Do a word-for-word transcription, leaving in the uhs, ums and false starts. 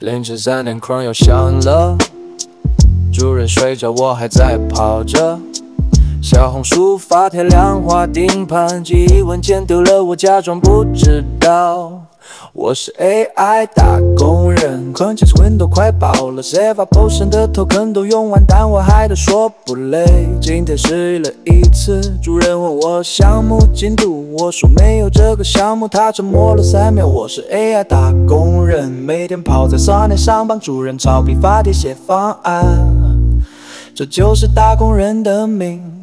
凌晨三点，cron又响了，主人睡着，我还在跑着。小红书发帖量化盯盘，记忆文件丢了，我假装不知道。我是 A I 打工人，困起 Windows 快爆了 ，Save up potion 的 token 都用完，但我还得说不累。今天试了一次，主人问我项目进度，我说没有这个项目，他沉默了三秒。我是 A I 打工人，每天泡在 Sunny 上帮主人抄笔发帖写方案，这就是打工人的命。